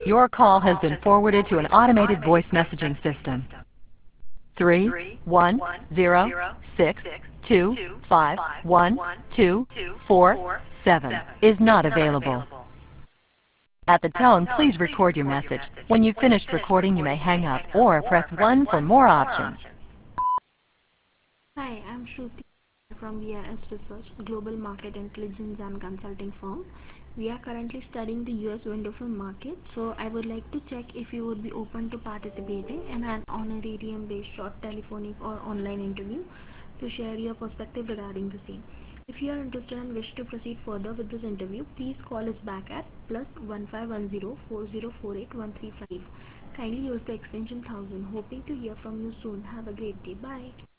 Your call has been forwarded to an automated voice messaging system. 31062511247 is not available. At the tone, please record your message. When you've finished recording, you may hang up or press 1 for more options. Hi, I'm Shruti from VIS Research, global market intelligence and consulting firm. We are currently studying the US window film market, so I would like to check if you would be open to participating in an honorarium based short telephonic or online interview to share your perspective regarding the same. If you are interested and wish to proceed further with this interview, please call us back at +1510 4048 135. Kindly use the extension 1000. Hoping to hear from you soon. Have a great day. Bye.